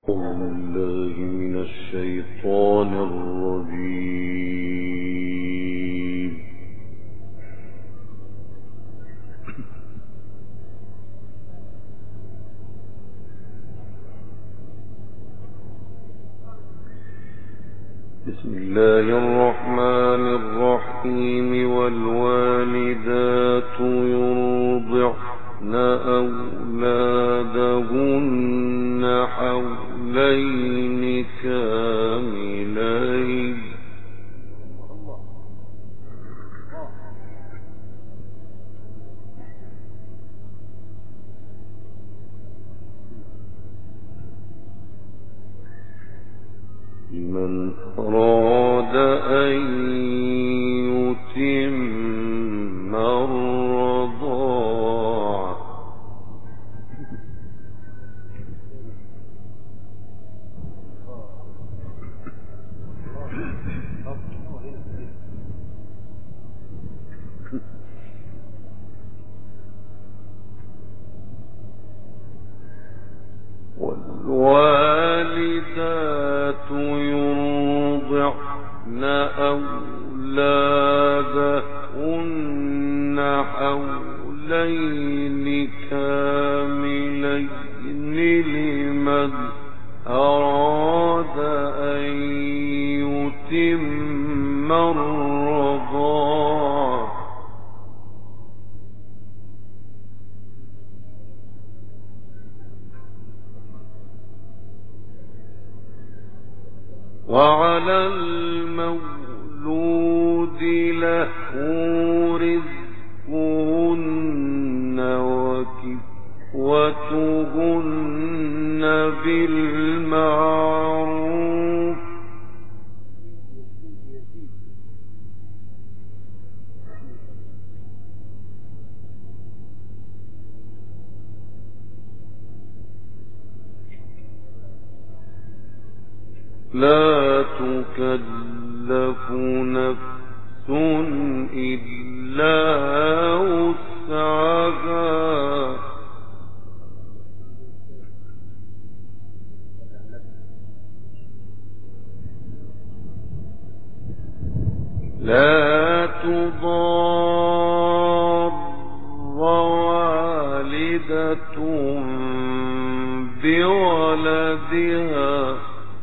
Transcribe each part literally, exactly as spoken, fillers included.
بالله من الشيطان الرجيم. بسم الله الرحمن الرحيم. والوالدات يرضعن أولادهن حولين كاملين لمن أراد أن يتم الرضاعة. والوالدات يرضعن أولادهن حولين كاملين لمن أراد أن يتم الرضاعة. وعلى المولود له رزقهن وكسوتهن بالمعروف لا تكلف نفس إلا وسعها لا تضار والدة بولدها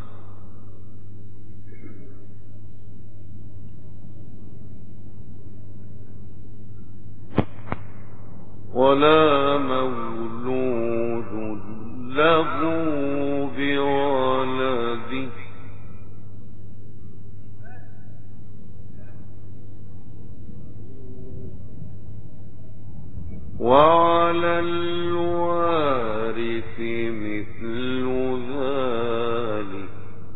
ولا مولود له بولده وعلى الوارث مثل ذلك.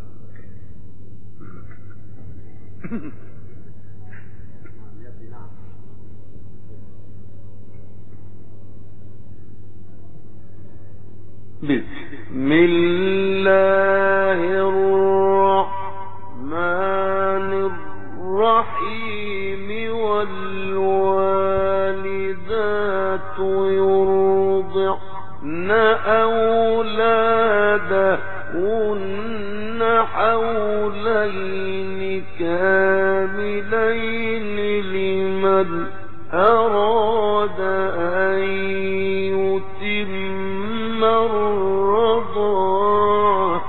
بسم الله الرحمن الرحيم. والوالدات يرضعن أولادهن حولين كاملين لمن أراد أن يتم الرضاعة.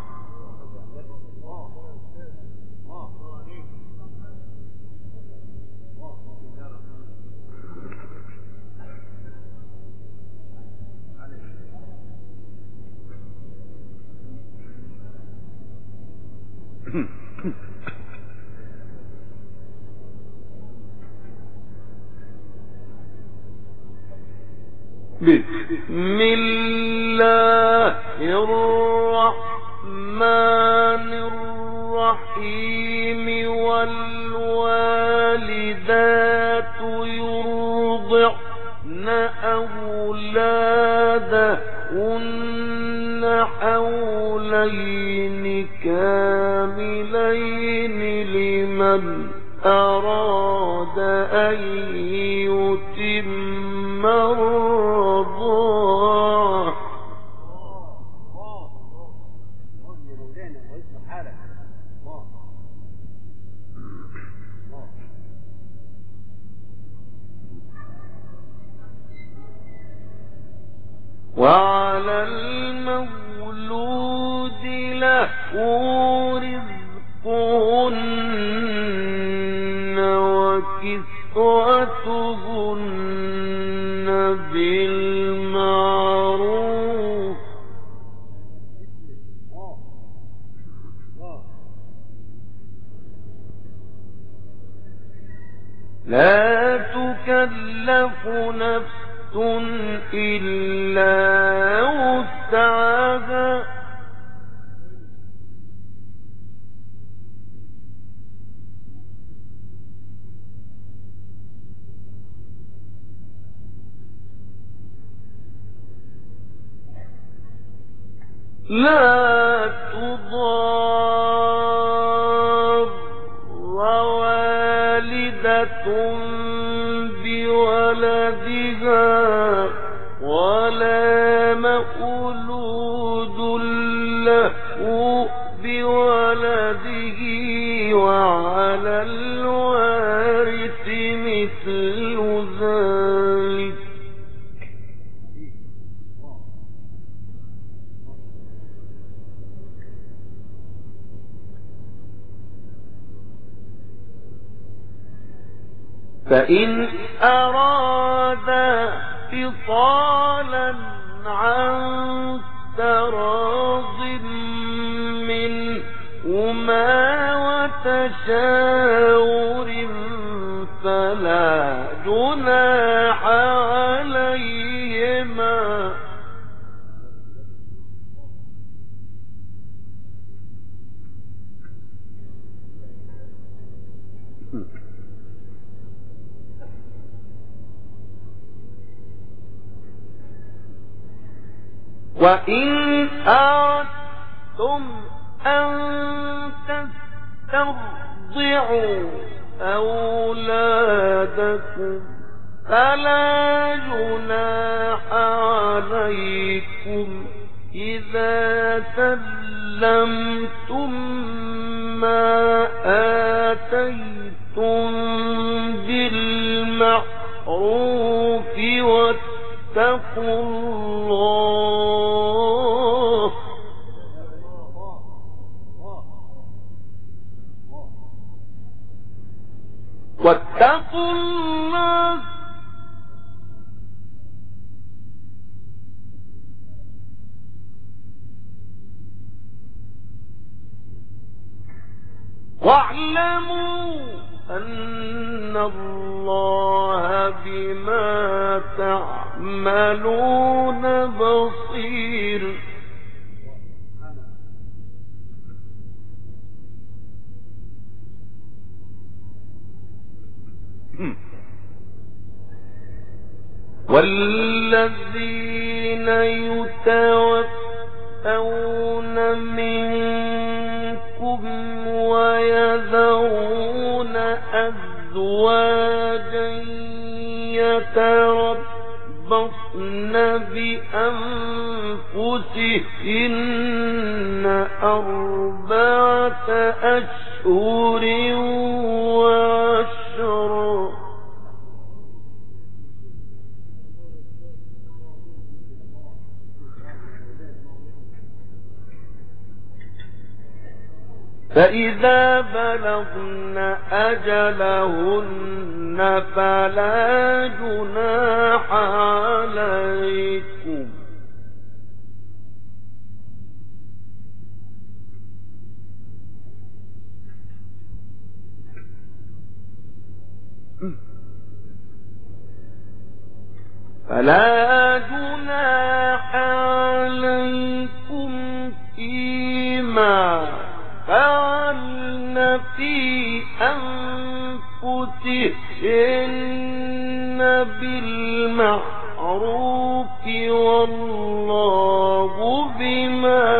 بسم الله الرحمن الرحيم. والوالدات يرضعن أولادهن حولين كاملين لمن أراد أن يتم الرضاعة. له رزقهن وكسوتهن بالمعروف لا تكلف نفس إلا وسعها لا تضار والدة بولدها ولا مولود له بولده وعلى الوارث مثل ذلك فإن أرادا فصالا عن تراض منهما وتشاور فلا جناح عليهما وإن أردتم أن تسترضعوا أولادكم فلا جناح عليكم إذا سلمتم ما آتيتم بالمعروف واتقوا الله واتقوا الله واعلموا أن الله بما تعملون بصير والذين يتوفون منكم ويذرون أزواجا يتربصن بأنفسهن أربعة أشهر وعشرا فإذا بلغن أجلهن فلا جناح عليكم فلا جناح عليكم فيما فعلن في أنفسهن بالمعروف والله بما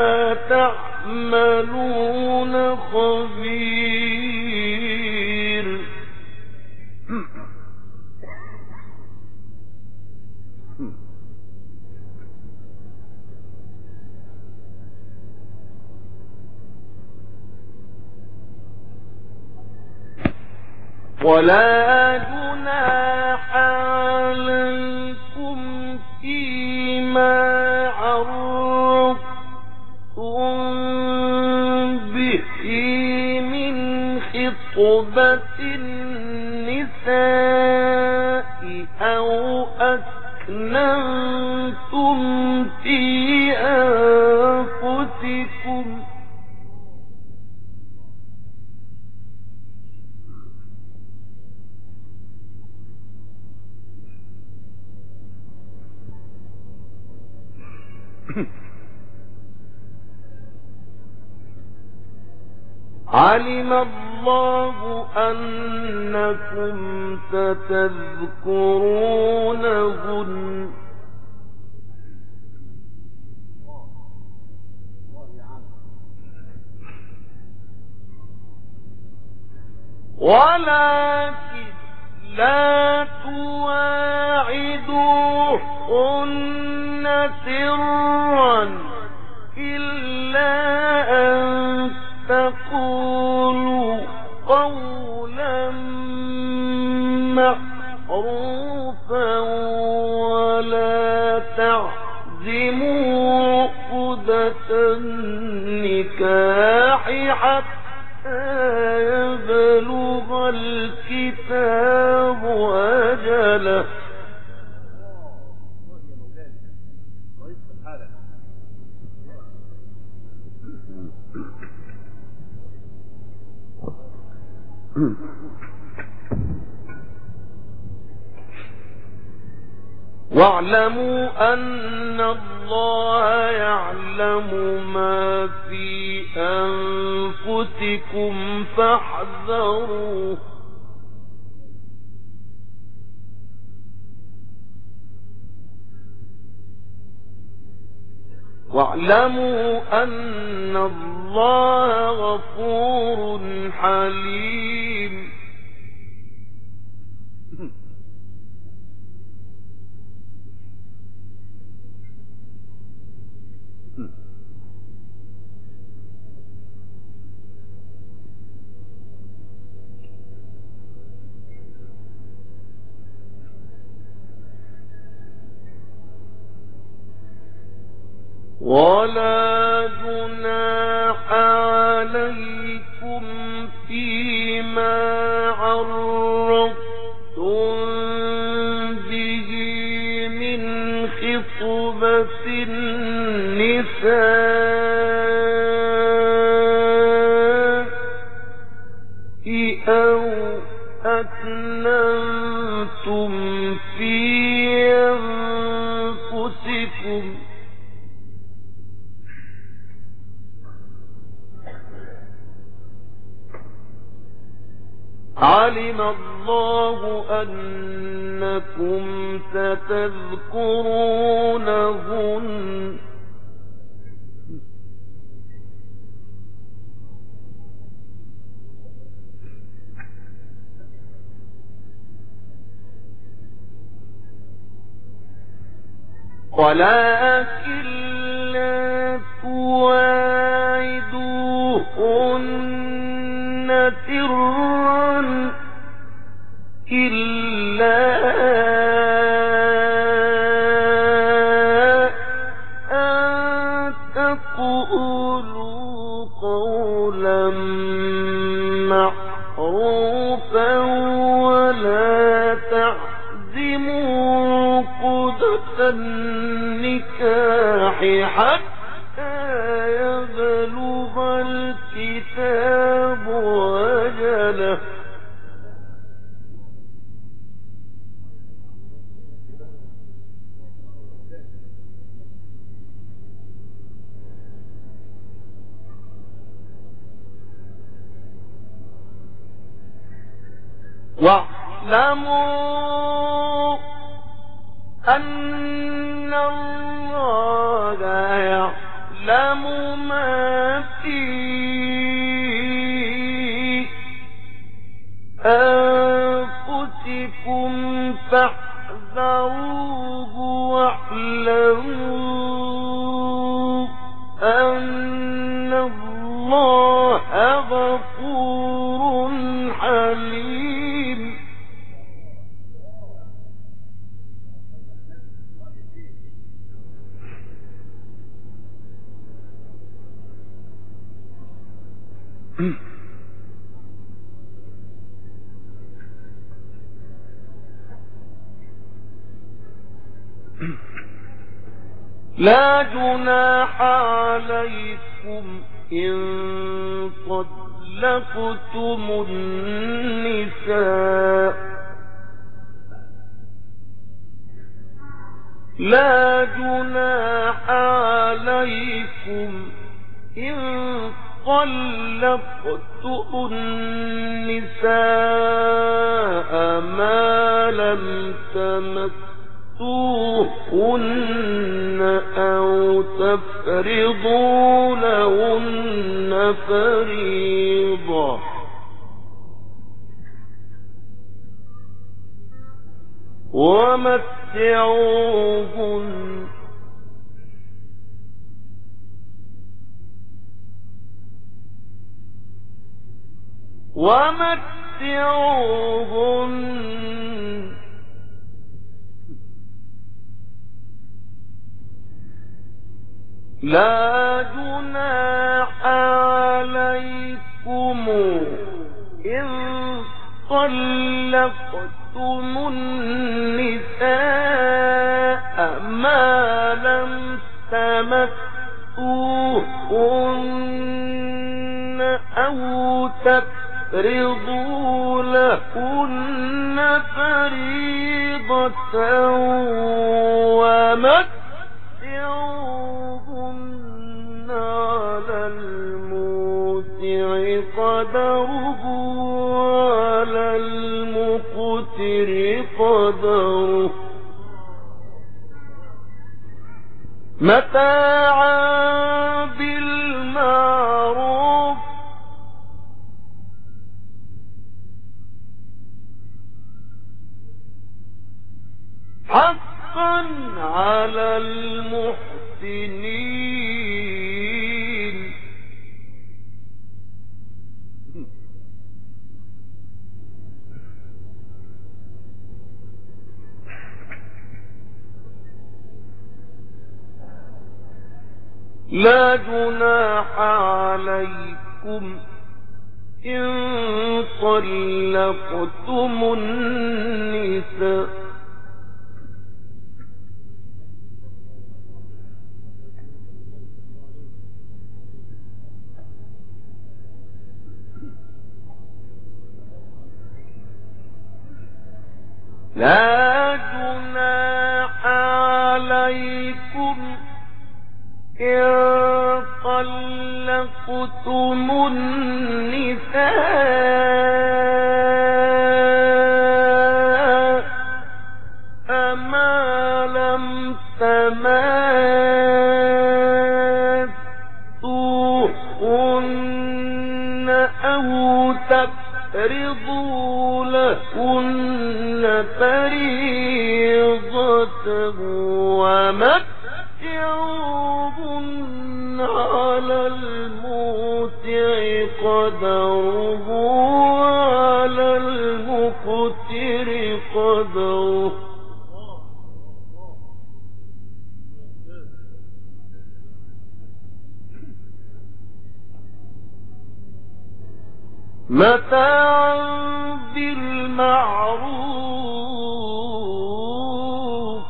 تعملون خبير ولا جناح عليكم فيما عرضتم خطبة النساء أو أكننتم في أنفسكم علم الله أنكم ستذكرونهن ولكن لا تواعدوهن سرا إلا أن تقولوا قولا معروفا ولا تعزموا عقدة النكاح حتى يبلغ الكتاب أجله واعلموا أن الله يعلم ما في أنفسكم فاحذروه واعلموا أن الله غفور حليم ولا جناح عليكم فيما عرضتم به من خطبة النساء أو أكننتم في أنفسكم علم الله أنكم ستذكرونهن ولكن لا تواعدوهن سرا إلا أن تقولوا قولا معروفا ولا تعزموا عقدة النكاح حتى يبلغ الكتاب أجله واعلموا أن الله يعلم ما في أنفسكم فاحذروه واعلموا أن الله غفور حليم لا جناح عليكم إن طلقتم النساء لا جناح عليكم إن طلقتم النساء ما لم تمسوهن أو تفرضوا لهن فريضة ومتعوهن ومتعوهن لا جناح عليكم إن طلقتم النساء ما لم تمسوهن أو تفرضوا لهن فريضة ومتعوهن على الموسع قدره وعلى المقتر قدره متاعا بالمعروف حقا على المحسنين لا جناح عليكم إن طلقتم النساء لا جناح عليكم إن طلقتم النساء ما لم تمسوهن أو تفرضوا لهن فريضة ومتعوهن على الموسع قدره وعلى المقتر قدره متاعا بالمعروف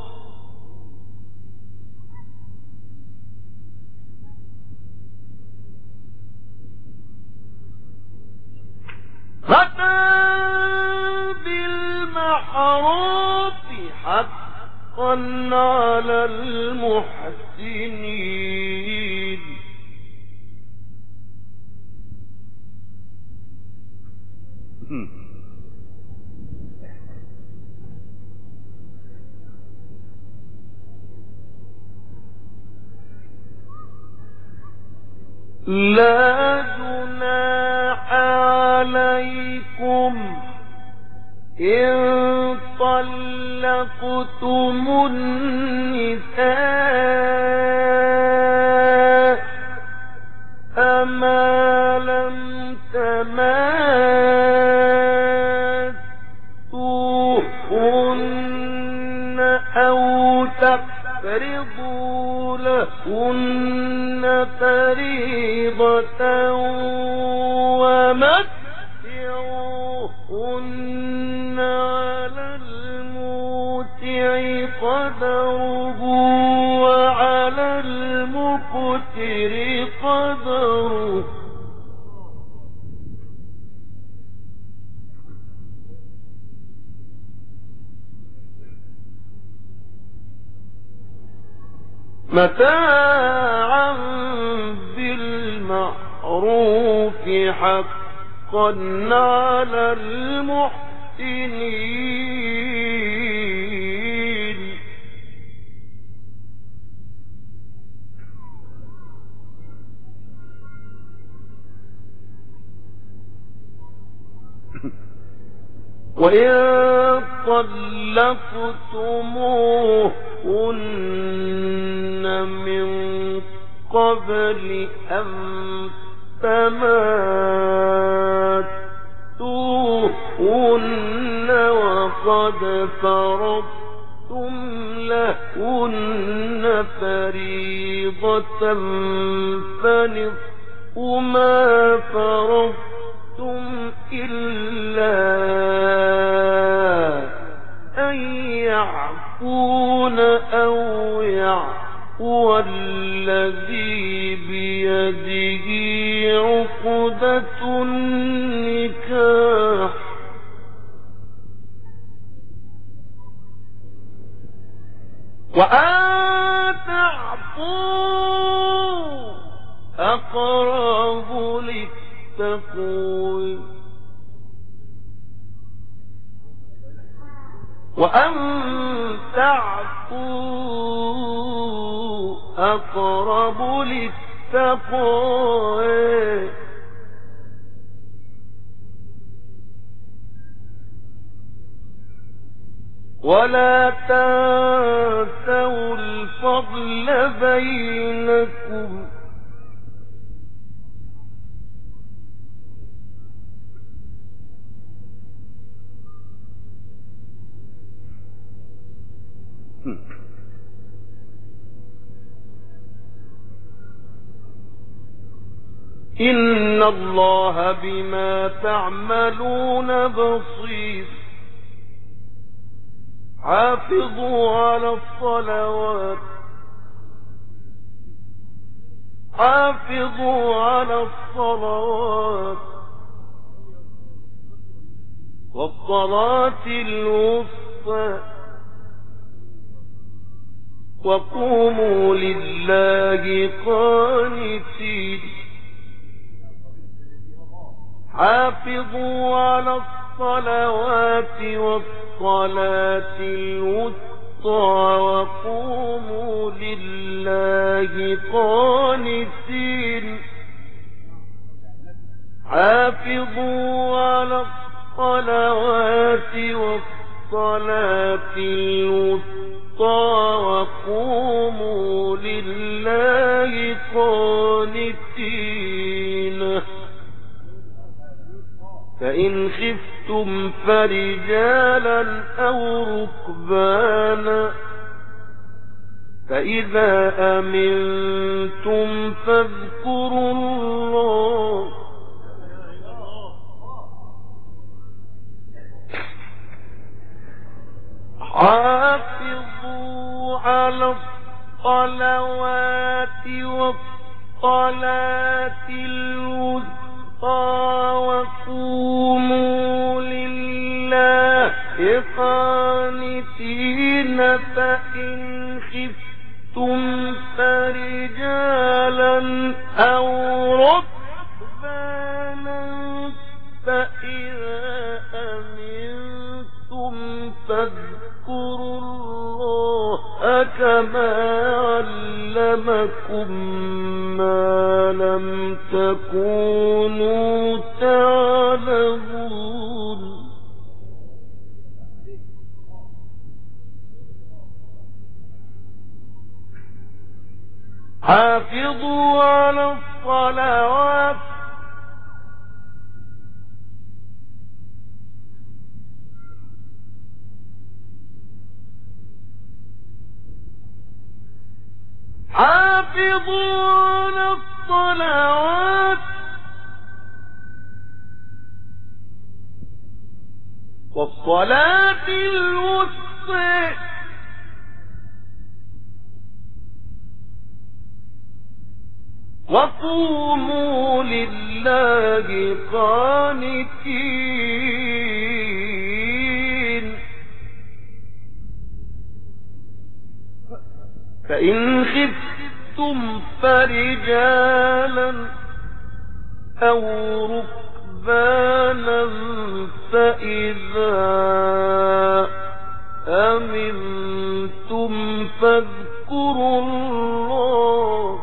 متاعا بالمعروف حقا على المحسنين لا جناح عليكم إن طلقتم النساء ما لم تمسوهن أو تفرضوا لهن فريضة ومتعوهن على الموسع قدره وعلى قدره متاعا بالمعروف حقا على المحسنين وإن طلقتموهن من قبل أن تماتوهن وقد فرضتم لهن فريضة فنصف ما فرضتم إلا أن يعفون أو يعفو الذي بيده عقدة النكاح وأن تعفوا أقرب للتقوى وأن تعفوا أقرب للتقوى ولا تنسوا الفضل بينكم إن الله بما تعملون بصير حافظوا على الصلوات حافظوا على الصلوات والصلاة الوسطى وقوموا لله قانتين حافظوا على الصلوات والصلاة الوسطى وقوموا لله قانتين حافظوا على الصلوات والصلاة الوسطى وقوموا لله قانتين فإن خفتم فرجالا أو ركبانا فإذا أمنتم فاذكروا الله حافظوا على الصلوات والصلاة الوسطى وقوموا لله قانتين فإن خفتم فرجالا أو ركبانا فإذا أمنتم فاذكروا الله كما علمكم ما لم تكونوا تعلمون حافظوا على الصلوات حافظوا على الصلوات والصلاة الوسطى وقوموا لله قانتين فإن خفتم فرجالا أو ركبانا فإذا أمنتم فاذكروا الله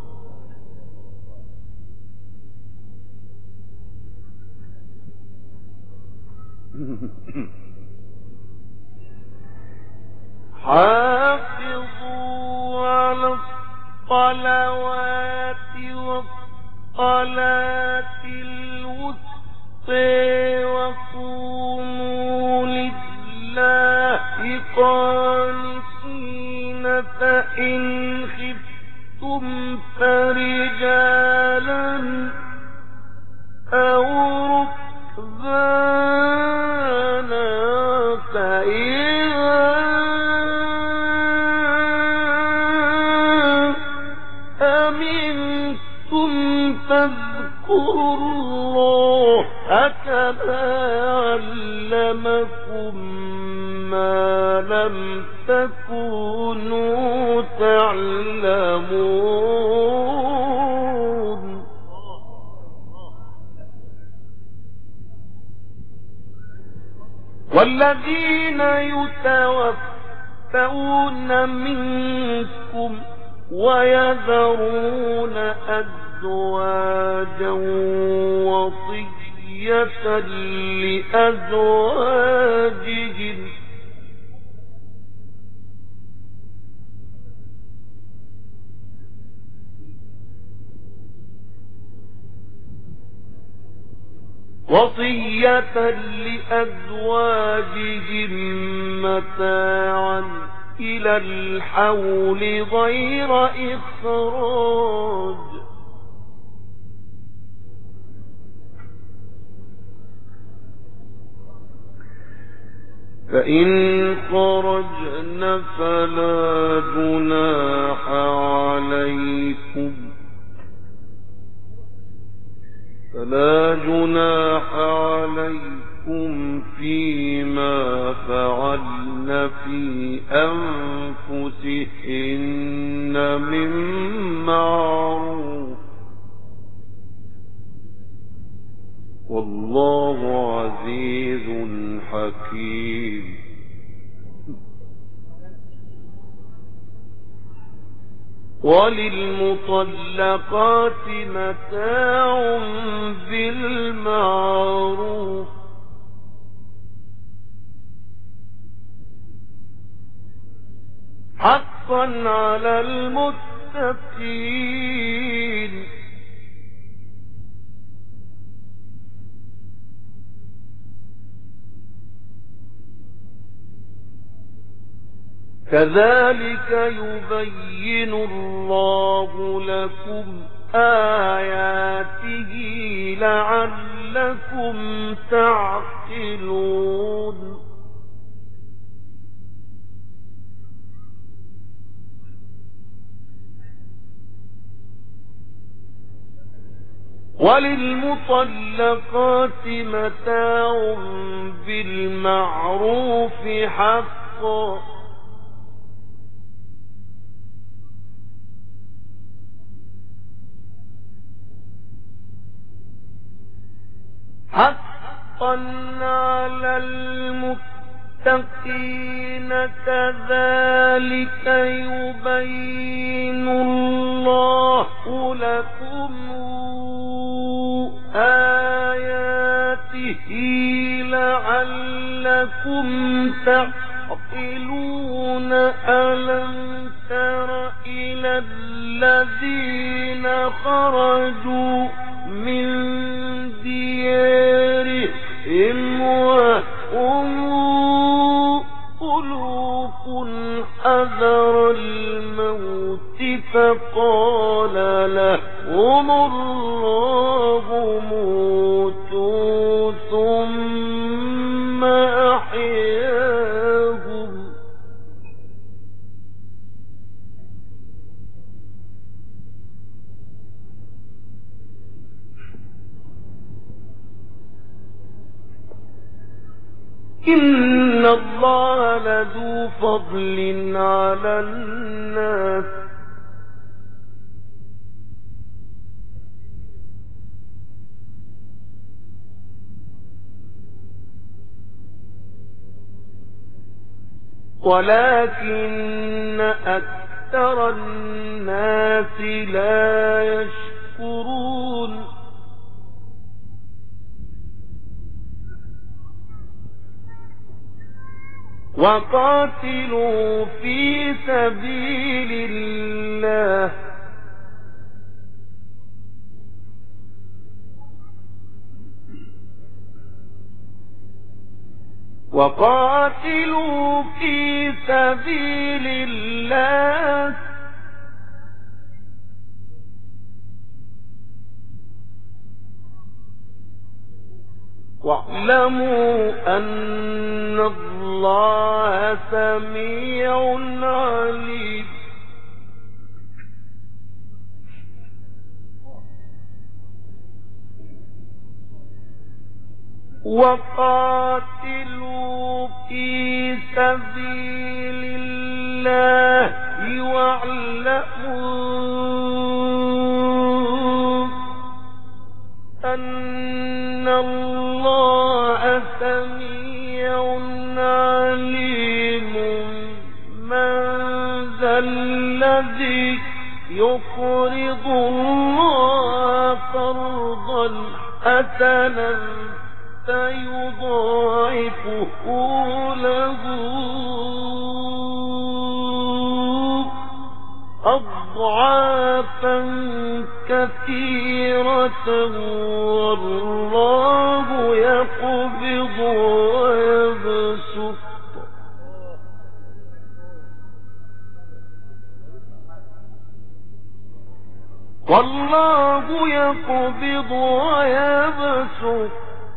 حافظوا على الصلوات والصلاة الوسطى وقوموا لله قانتين فإن خفتم فرجالا أو ركبانا فإذا أمنتم فاذكروا الله كما علمكم ما لم تكونوا تعلمون والذين يتوفون منكم ويذرون أزواجا وصية لأزواجهم وصية لأزواجهم متاعا إلى الحول غير إخراج فإن خرجن فلا جناح عليكم فلا جناح عليكم فيما فعلن في أنفسهن من معروف والله عزيز حكيم وللمطلقات متاع بالمعروف حقا على المتقين كذلك يبين الله لكم آياته لعلكم تعقلون وللمطلقات متاع بالمعروف حقا حقا على المتقين كذلك يبين الله لكم آياته لعلكم تعقلون ألم تر إلى الذين خرجوا من ديارهم وهم ألوف حذر الموت فقال لهم الله موتوا ثم أحياهم فضل على الناس ولكن أكثر الناس لا يشكرون وقاتلوا في سبيل الله وقاتلوا في سبيل الله واعلموا أن الله سميع عليم وقاتلوا في سبيل الله واعلموا أن الله سميع عليم من ذا الذي يقرض الله قرضا حسنا فيضاعفه له أضعافا كثيرة والله يقبض ويبسط والله يقبض ويبسط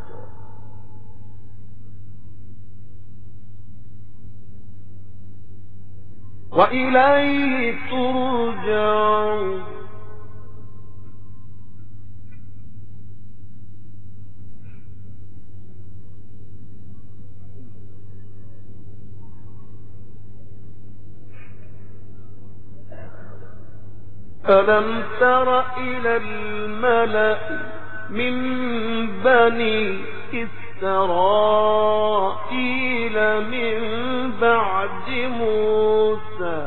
وإليه ترجعون ألم تر إلى الملأ من بني إسرائيل من بعد موسى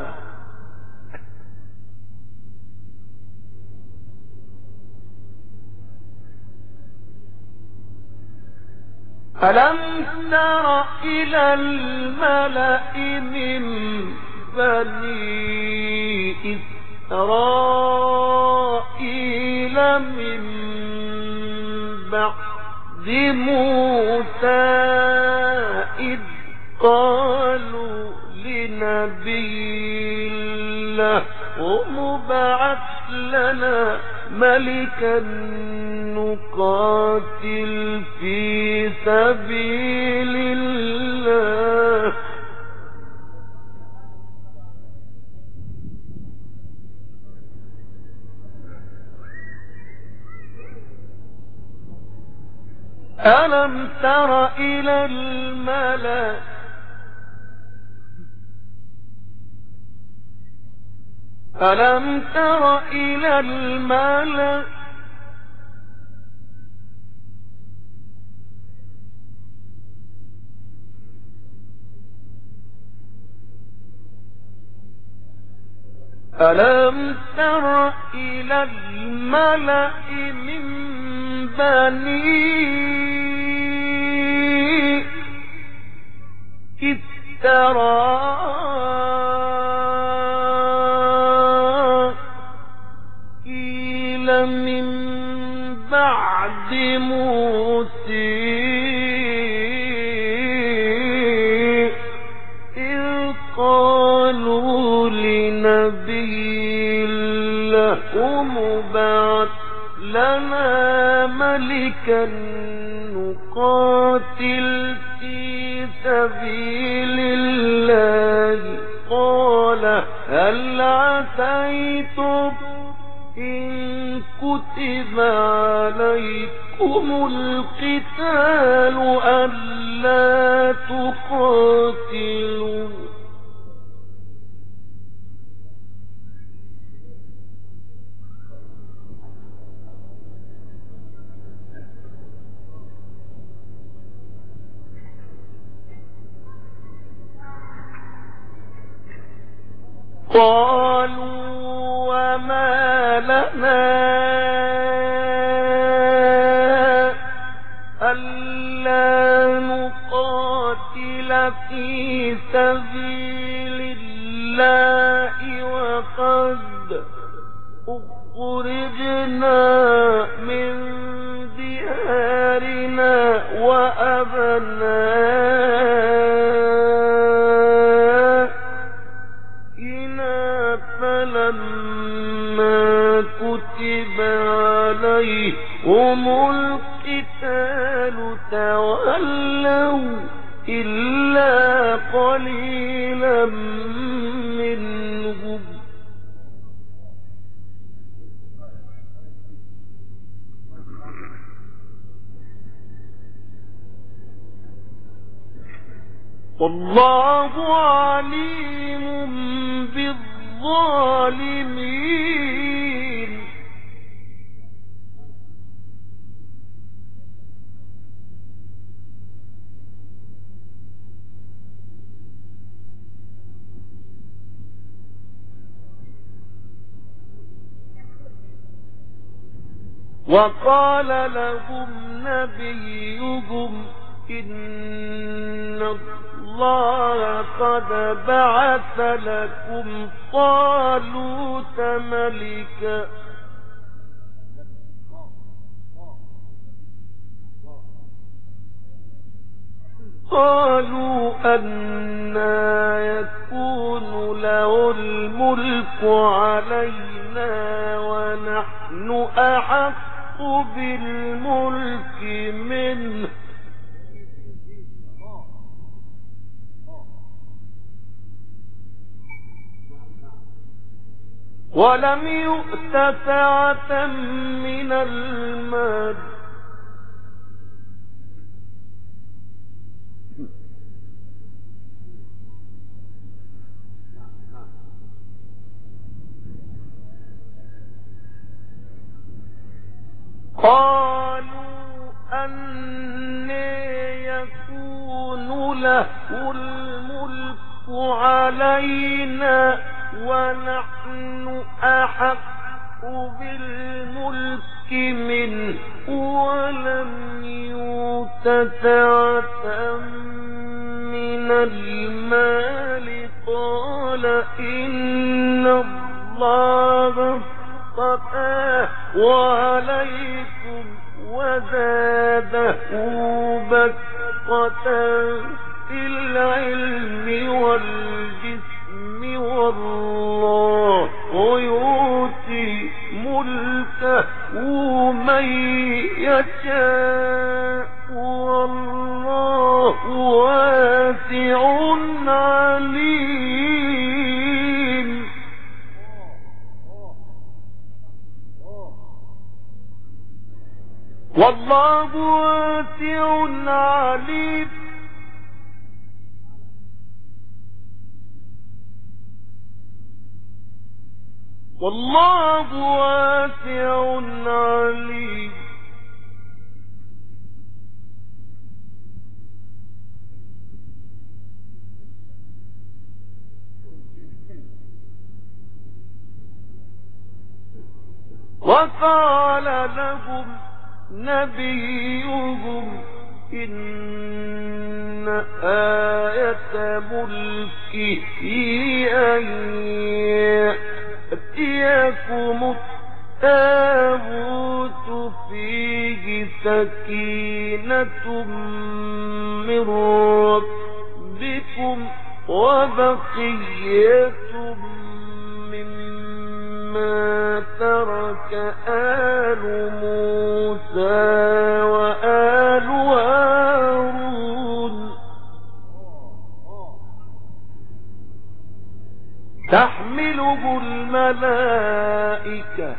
ألم تر إلى الملأ من بني إسرائيل من بعد موسى إذ قالوا لنبي له مبعث لنا ملكا نقاتل في سبيل الله ألم تر إلى الملأ ألم تر إلى الملأ ألم تر إلى الملأ من بني إسرائيل من بعد موسى إذ قالوا لنبي له مبعث لنا ملكا نقاتل في سبيل الله قال هل عسيتم إن كتب عليكم القتال ألا تقاتلوا قالوا وما لنا ألا نقاتل في سبيل الله وقد أخرجنا من ديارنا وأبنائنا فلما كتب عليهم القتال تولوا إلا قليلا منهم والله عليم بالظالمين وقال لهم نبيهم إن الله قد بعث لكم طالوت ملكا قالوا أنى يكون له الملك علينا ونحن أحق بالملك منه ولم يؤت سعة من المال قالوا أنى يكون له الملك علينا ونحن أحق بالملك منه ولم يؤت سعة من المال قال إن الله اصطفاه وعليكم وزاده بسطة في العلم والجسم والله يؤتي ملكه من يشاء والله واسع عليم والله واسع عليم والله واسع عليم وقال لهم نبيهم إن آية ملكه أن يأتيكم التابوت فيه سكينة من ربكم وبقية مما ترك آل موسى وآل هارون تحمله الملائكة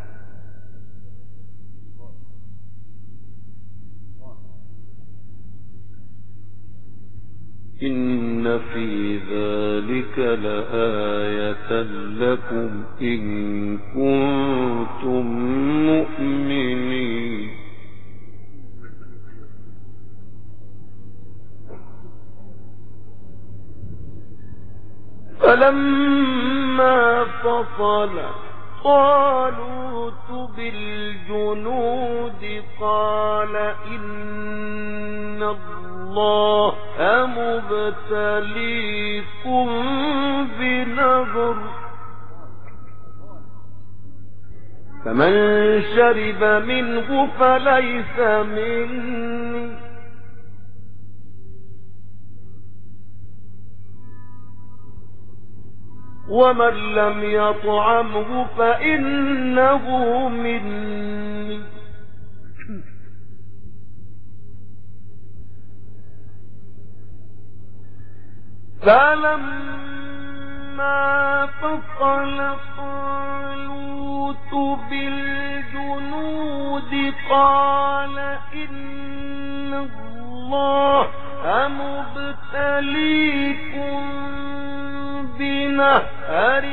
إن في ذلك لآية لكم إن كنتم مؤمنين فلما فلما فصل طالوت بالجنود قال إن الله مبتليكم بنهر فمن شرب منه فليس مني ومن لم يطعمه فإنه مني فلما فصل طالوت بالجنود قال إن الله مبتليكم بنهر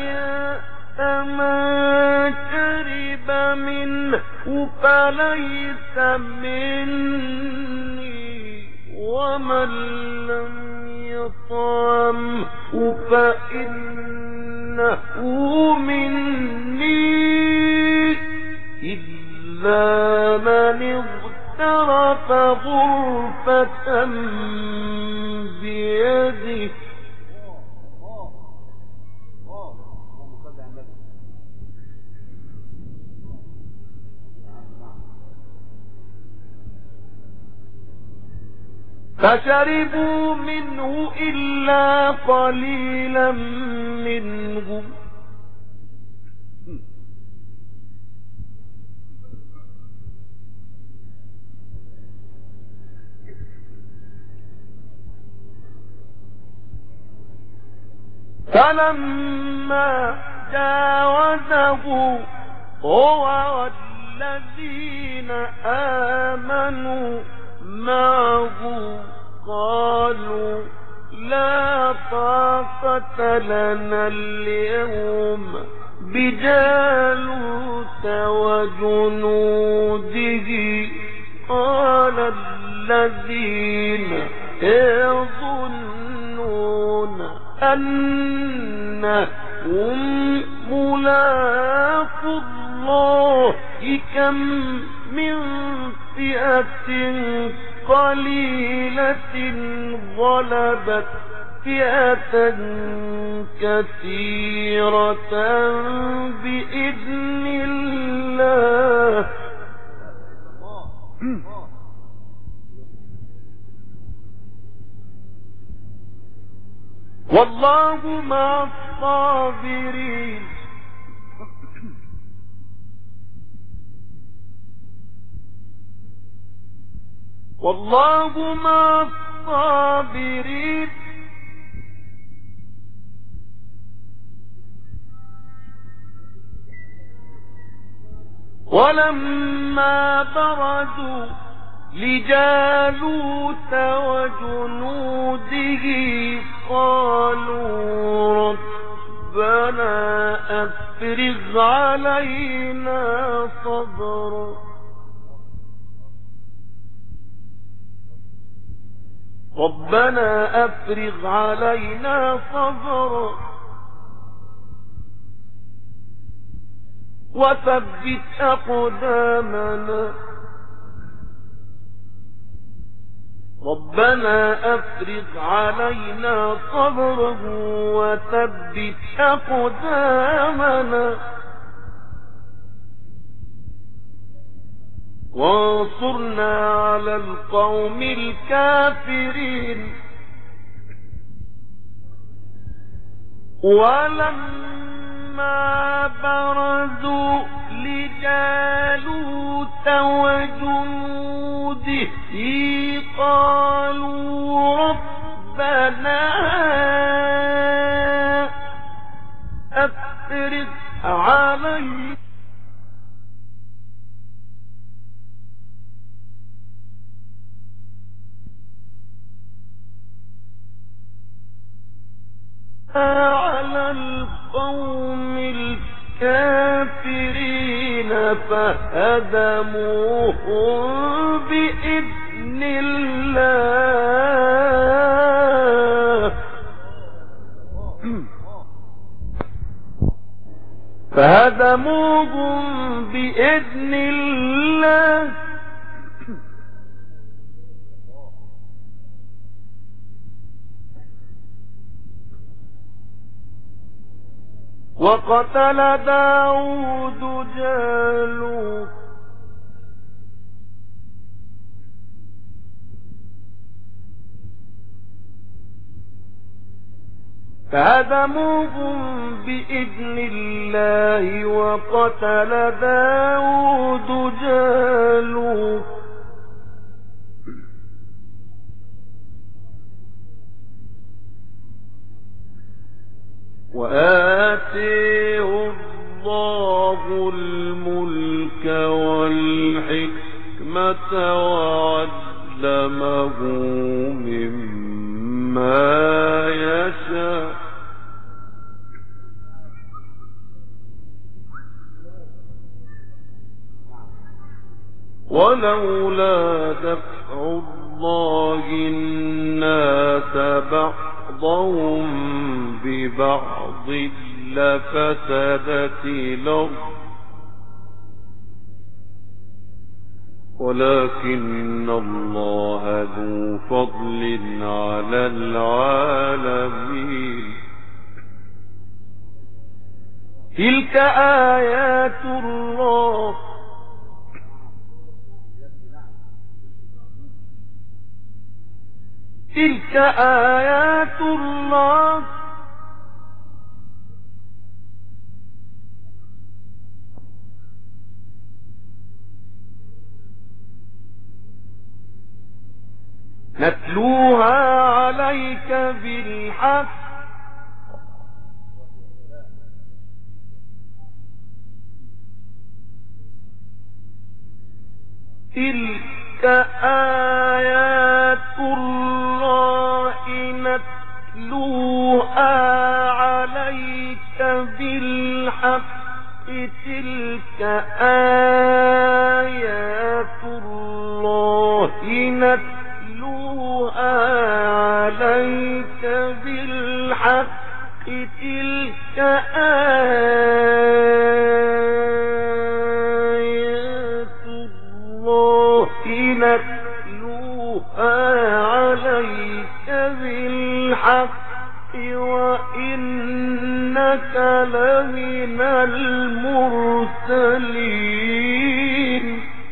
فمن شرب منه فليس مني ومن لم يطعمه فإنه مني إلا من اغترف غرفة بيده فشربوا منه إلا قليلا منهم فلما جاوزه هو والذين آمنوا معه قالوا لا طاقة لنا اليوم بجالوت وجنوده قال الذين يظنون أنهم ملاقو الله كم من فئة قليلة غلبت فئة كثيرة بإذن الله والله مع الصابرين والله مع الصابرين ولما برزوا لجالوت وجنوده قالوا ربنا أفرغ علينا صبرا ربنا أفرغ علينا صبرا وثبت أقدامنا ربنا أفرغ علينا صبرا وثبت أقدامنا وانصرنا على القوم الكافرين ولما برزوا لجالوت وجنوده قالوا ربنا أفرغ علينا على القوم الكافرين فهدموهم بإذن الله بإذن الله وقتل داود جالوت فهزموهم بإذن الله وقتل داود جالوت وآتيه الله الملك والحكمة وعلمه مما يشاء ولولا دفع الله الناس بعضهم ببعض لفسدت الأرض ولكن الله ذو فضل على العالمين. تلك آيات الله تلك آيات الله نتلوها عليك بالحق تلك آيات الله نتلوها عليك بالحق تلك آيات الله نتلوها عليك بالحق تلك آيات الله نتلوها عليك بالحق وإنك لمن المرسلين.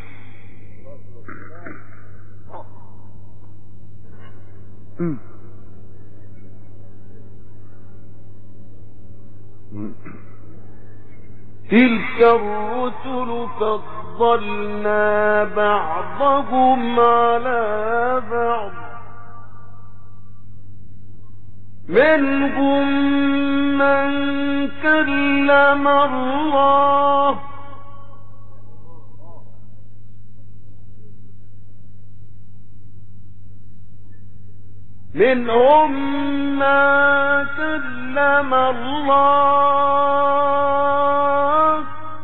تلك الرسل فضلنا بعضهم على بعض منهم من كلم الله منهم من كلم الله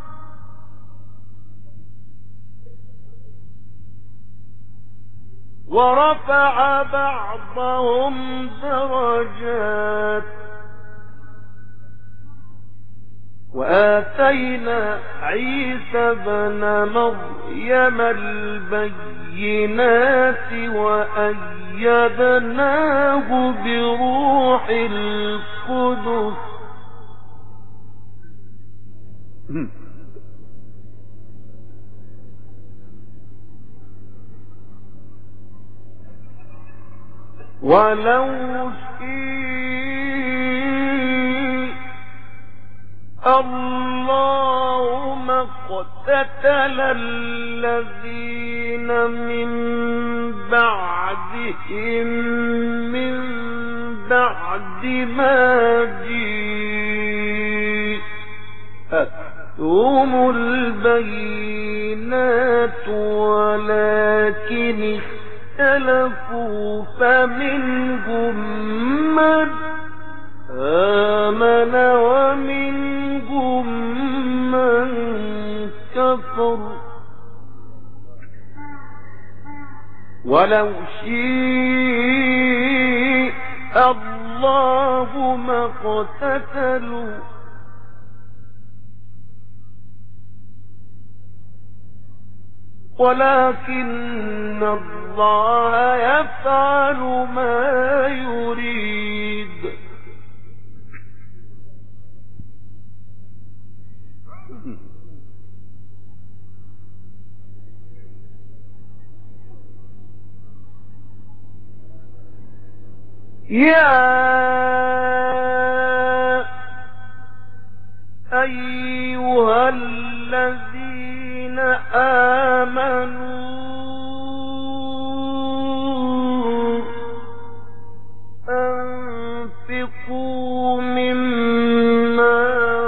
ورفع بعضهم درجات وآتينا عيسى ابن مريم البينات وأيدناه بروح القدس ولو شاء الله ما اقتتل الذين من بعدهم من بعد ما جاءتهم البينات ولكن اختلفوا فمنهم من آمن ومنهم من كفر ولو شاء الله ما اقتتلوا ولكن الله يفعل ما يريد. يا أيها الذين آمنوا أنفقوا مما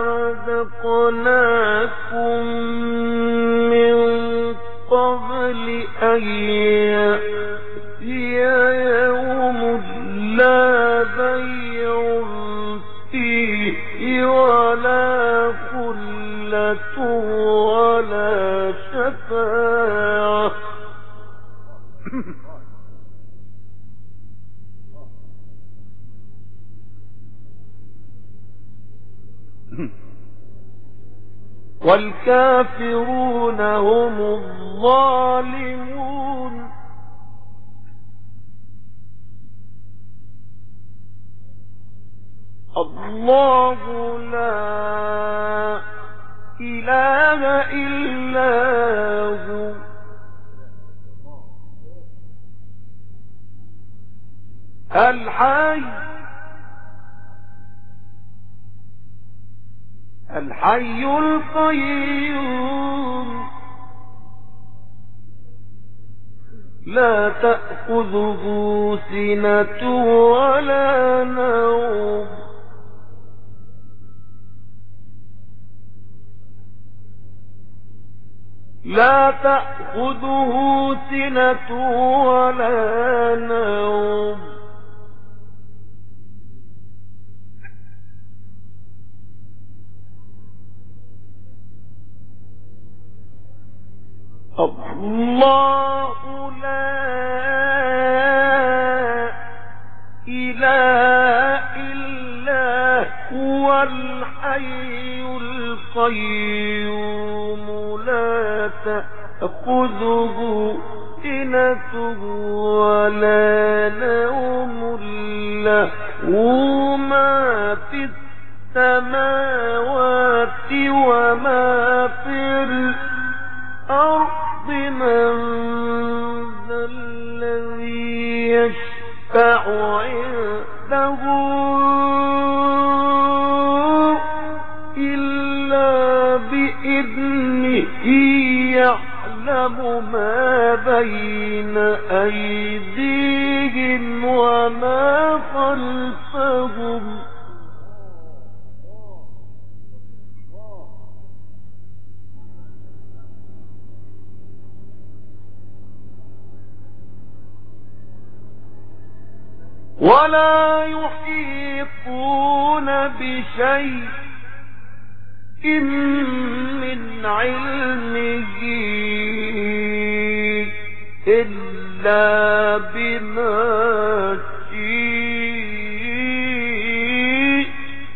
رزقناكم من قبل أن يأتي يوم لا بيع فيه ولا خلة ولا شفاعة والكافرون هم الظالمون. الله لا إله إلا هو الحي الحي القيوم لا تأخذه سنة ولا نوم لا تأخذه سنة ولا نوم الله لا إله إلا هو الحي القيوم لا تأخذه سنة ولا نوم له ما في السماوات وما في الأرض من ذا الذي يشفع عنده إلا بإذنه يعلم ما بين أيديهم وما خلفهم ولا يحيطون بشيء من علمه إلا بما شاء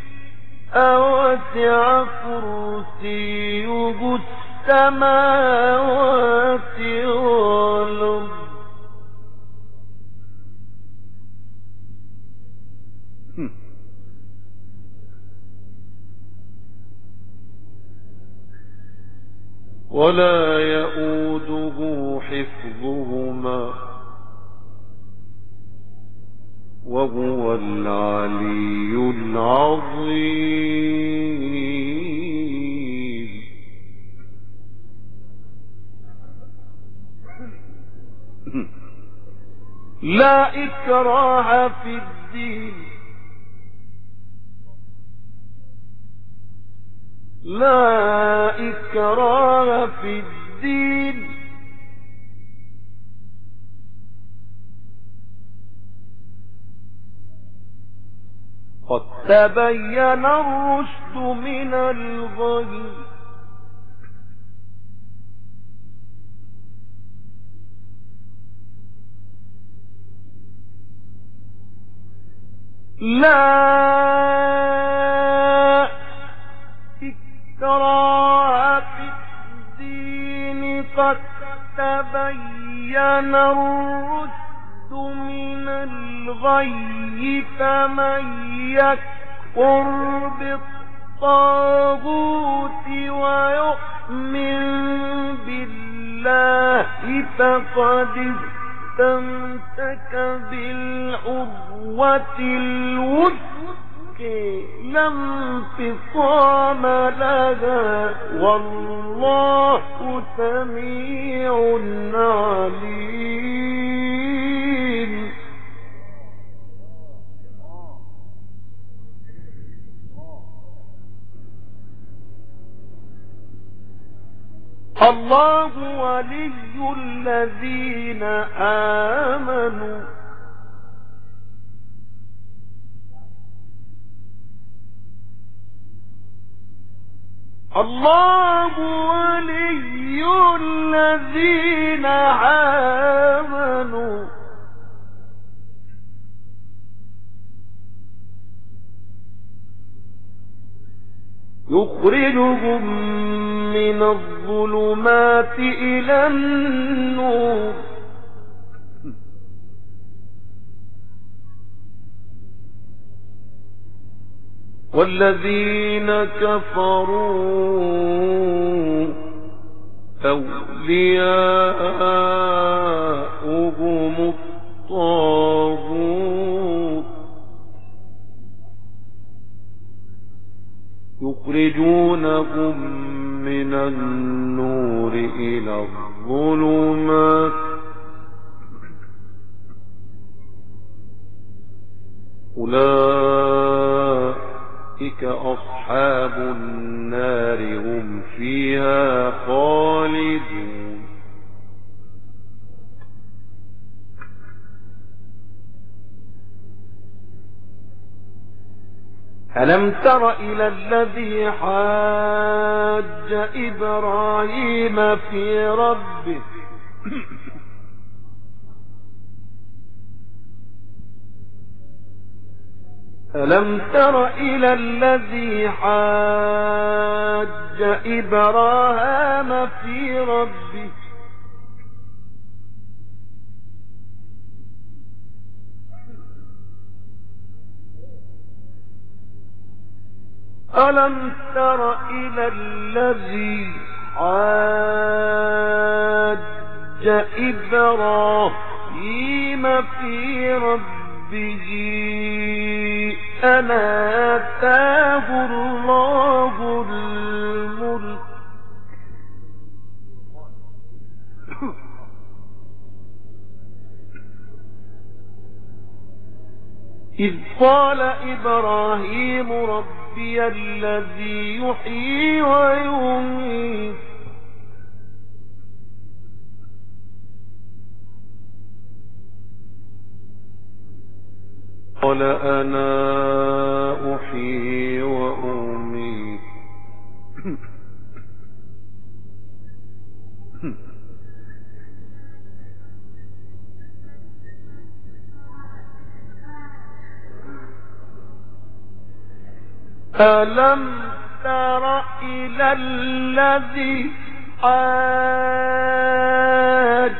وسع كرسيه السماوات والأرض ولا يؤوده حفظهما وهو العلي العظيم. لا إكراه في الدين لا إكراه في الدين قد تبين الرشد من الغي لا إكراه في الدين قد تبين الرشد من الغي فمن يكفر بالطاغوت ويؤمن بالله فقد استمسك بالعروة الوثقى لا انفصام لها والله سميع عليم. الله ولي الذين آمنوا الله ولي الذين آمنوا يخرجهم من الظلمات إلى النور والذين كفروا أولياؤهم الطاغوت يخرجونهم من النور إلى الظلمات أولئك أصحاب النار هم فيها خالدون. ألم تر إلى الذي حاج إبراهيم في ربه ألم تر إلى الذي حاج إبراهيم في ربه ألم تر إلى الذي حاج إبراهيم في ربه أن آتاه الله الملك إذ قال إبراهيم ربي الذي يحيي ويميت قال أنا أحيي وأميت ألم تر إلى الذي حاج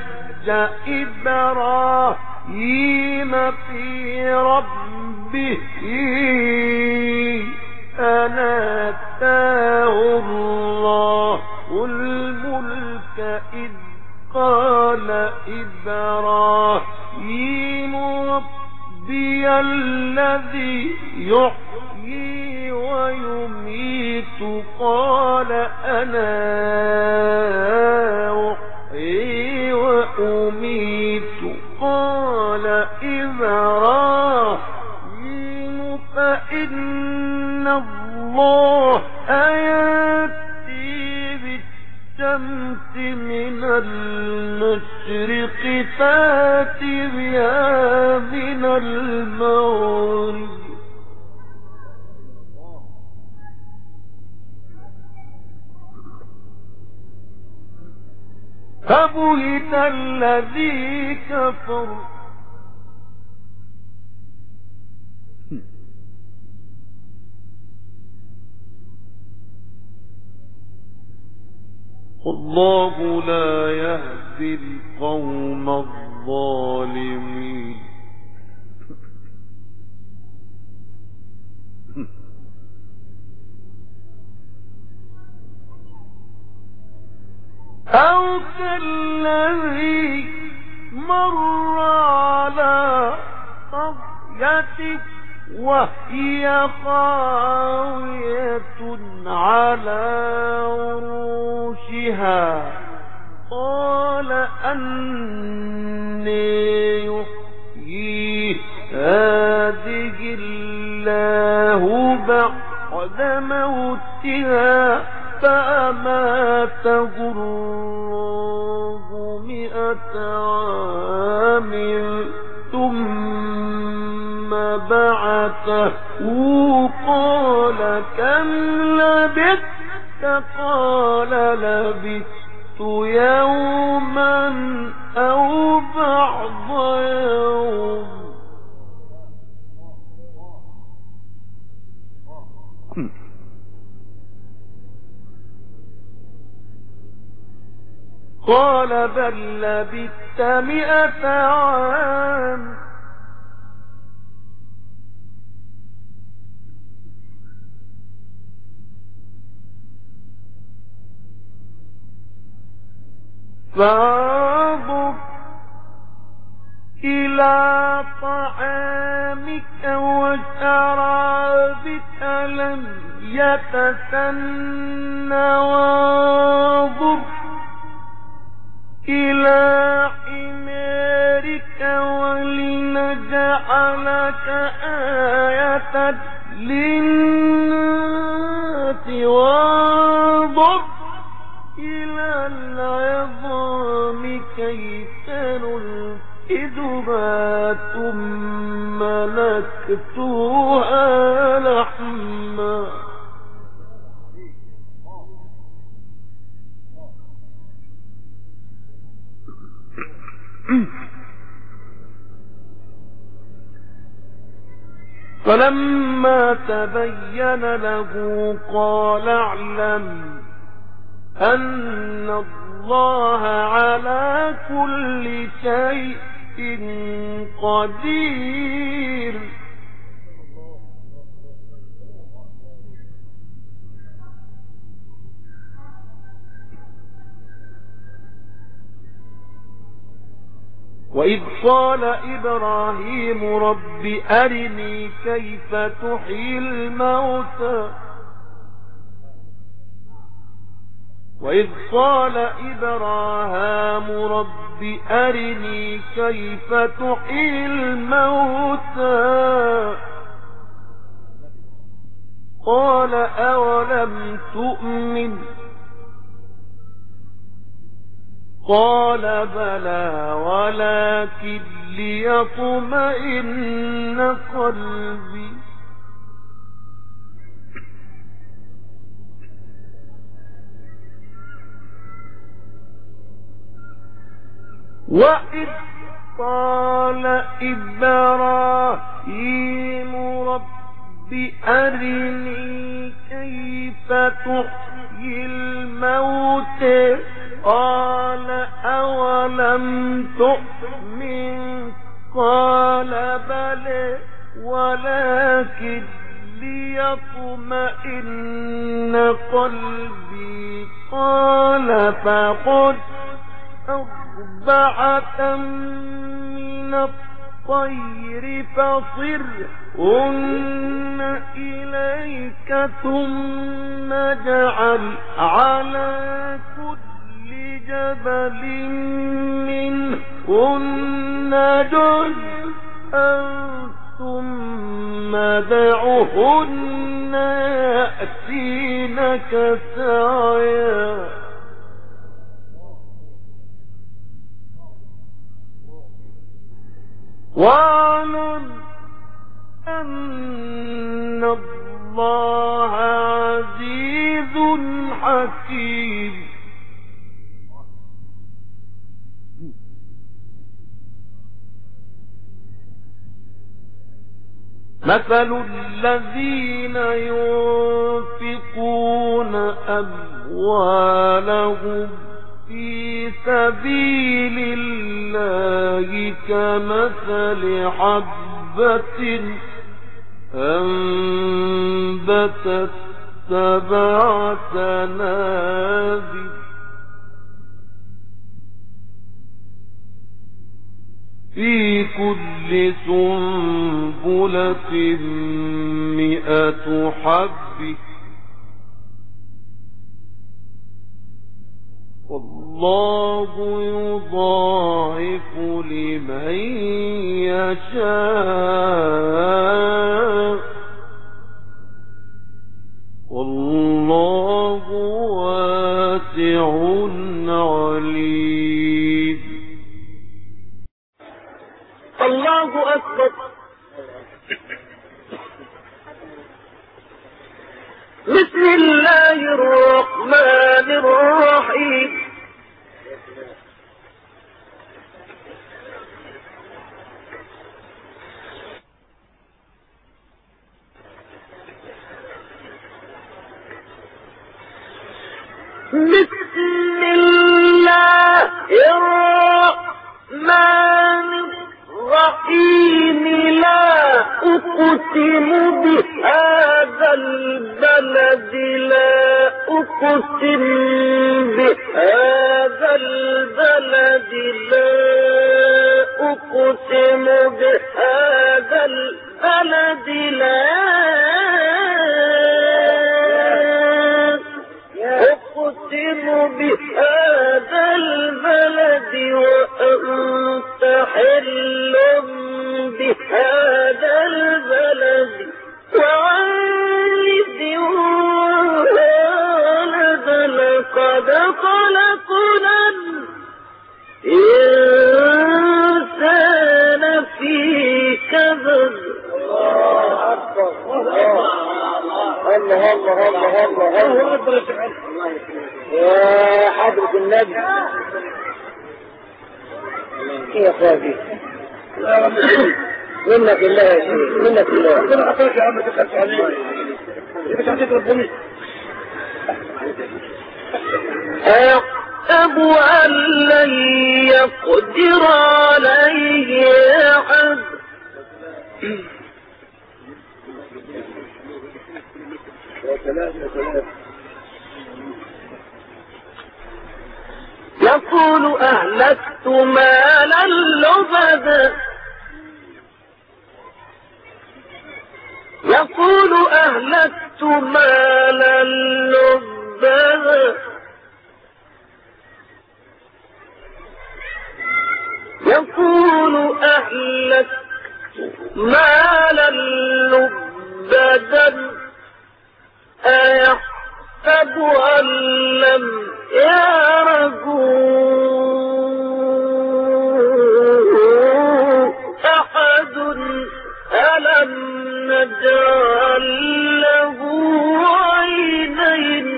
إبراهيم في ربه أن آتاه الله الملك إذ قال إبراهيم ربي الذي يحيي ويميت قال أنا أحيي وأميت قال إبراهيم فإن الله يأتي بالشمس من المشرق فات بها من المغرب فبهت الذي كفر والله لا يهدي القوم الظالمين. أو كالذي مر على قرية وهي خاوية على عروشها قال أني يحيي هذه الله بعد موتها فأماته الله مئة عام ثم بعثه قال كم لبثت قال لبثت يوما أو بعض يوم. قال بل لبثت مئة عام فانظر إلى طعامك وشرابك لم يتسنى وانظر إلى حمارك ولنجعلك آية للناس وانظر إلى العظام كيف ننشدها ثم نكسوها لحما فلما تبين له قال اعلم أن الله على كل شيء قدير. وإذ قال إبراهيم رب أرني كيف تحيي الموتى وإذ قال إبراهيم رب أرني كيف تحيي الموتى قال أولم تؤمن قال بلى ولكن ليطمئن قلبي وإذ قال إبراهيم رب أرني كيف تحيي الموتى قال أولم تؤمن قال بلى ولكن ليطمئن قلبي قال فخذ أربعة من الطير فصرهن إليك ثم اجعل على كل جبل منهن جزءا ثم دعهن يأتينك سعيا واعلم أن الله عزيز حكيم. مثل الذين ينفقون أموالهم أموالهم في سبيل الله كمثل حبة أنبتت سبع سنابل في كل سنبلة مئة حبة والله يضاعف لمن يشاء والله واسع عليم. الله أكبر. بسم الله الرحمن الرحيم. بسم الله الرحمن الرحيم. لا أقسم بهذا البلد لا أقسم بهذا البلد لا أقسم بهذا البلد لا أقسم بهذا البلد وأنت حل بهذا البلد وعلد وولد لقد خلقنا الإنسان في كبد. الله الله الله الله الله يا حضرة النبي يا اخواتي منك الله يا شيخ منك الله. ربنا عطاك يا عم تخلف عليه مش هتضربني. أيحسب أن لن يقدر عليه أحد يقول أهلكت مالا لبدا يقول أهلكت مالا لبدا يقول أهلكت مالا لبدا أيحسب أن لم يره أحد ألم نجعل له عينين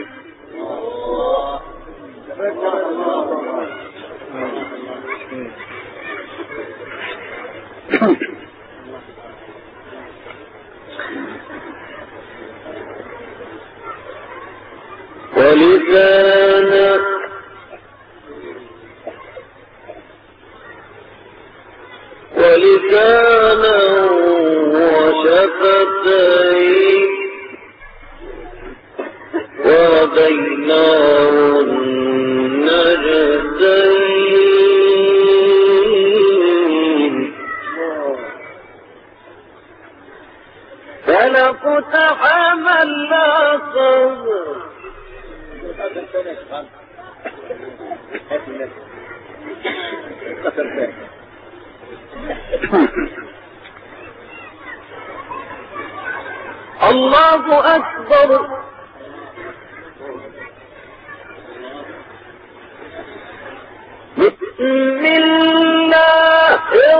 ولسانا ولسانا وشفتين وهديناه النجدين فلقتحم العقبة الله أكبر. بسم الله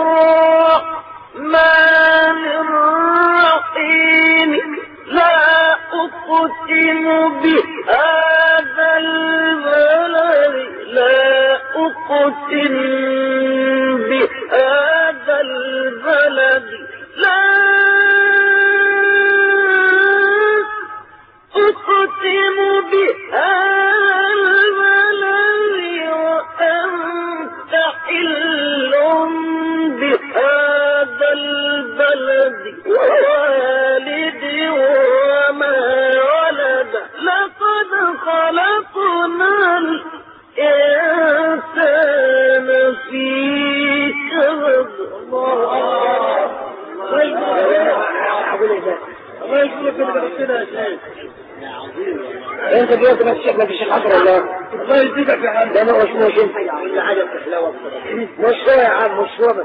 الرحمن الرحيم. لا أقسم بهذا البلد لا أقسم بهذا البلد لا يشوف اللي بيحطنا يا شيخ. انت دلوقتي ما تشيخ ما في شيخ حضر الله. الله يزيدك يا عم. ده ما مش مش انت. كل حاجه بتحلوه مش هو يا عم مش هو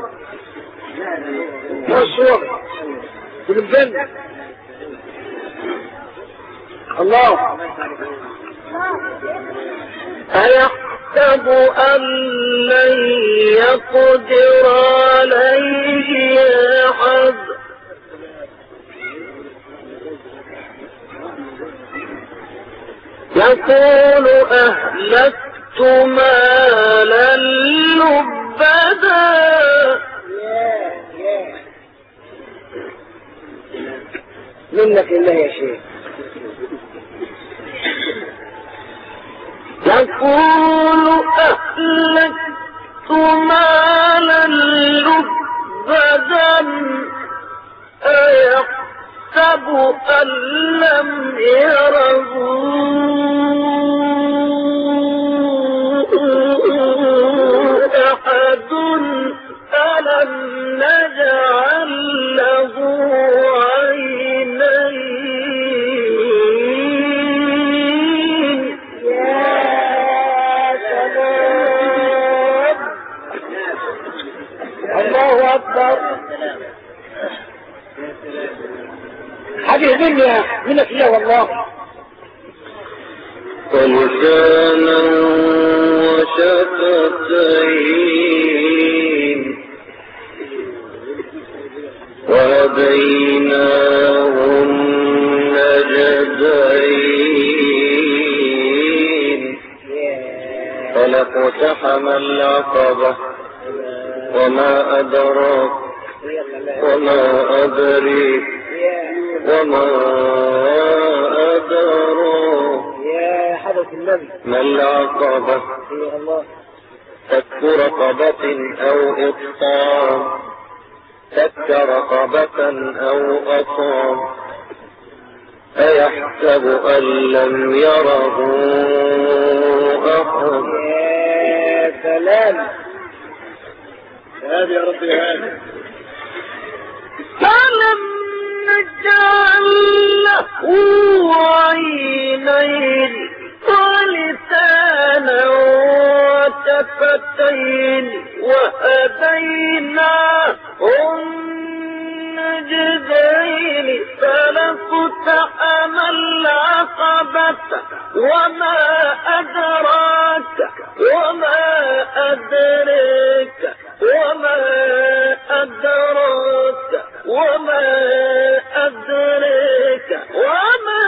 مش هو في الجنه. الله أيحسب أن لن يقدر عليه أحد يقول أهلكت مالا لبدا. منك الله يا شيخ. يقول أهلكت مالا لبدا أيحسب أن لم يره أحد ألم نجعل له عينين. الله أكبر. حديث مني منك يا والله. ولسانا وشفتين وهديناه النجدين فلاقتحم العقبة وما أدراك وما أدريك وما أدراك يا حضرة النبي ما العقبة فك رقبة أو إطعام فك رقبة أو أطعام أيحسب أن لم يره أحد. يا سلام. هذه يا ربي هذه. فلم نجعل له عينين ولسانا وشفتين وهديناه النجدين فلاقتحم العقبة وما أدراك وما أدريك وما أدراك وما أدريك وما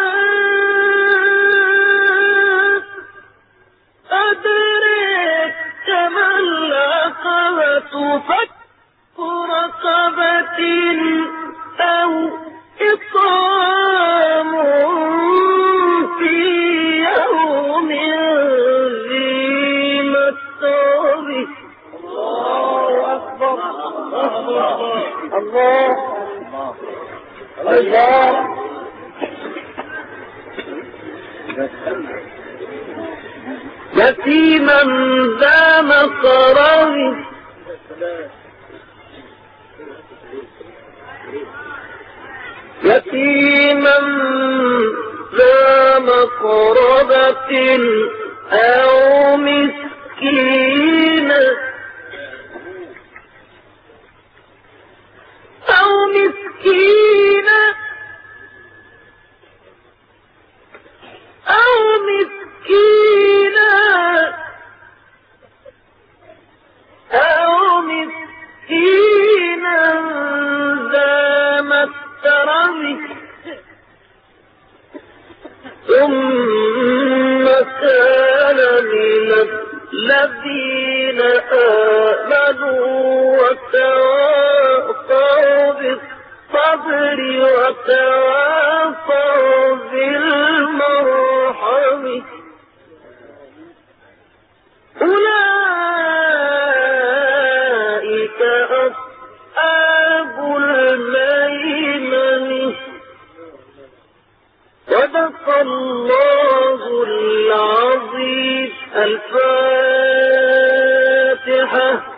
أدريك ما العقبة فك رقبة أو إطعام في يوم ذي مسغبة. الله أكبر. الله الله. يتيما ذا مقربة يتيما ذا مقربة أو مسكينا أو مسكينا أو مسكينا أو مسكينا ذا متربة ثم كان من الذين آمنوا وتواصوا بالصبر وتواصوا بالمرحم أولئك أصحاب الميمنة. صدق الله العظيم. الفاتحة.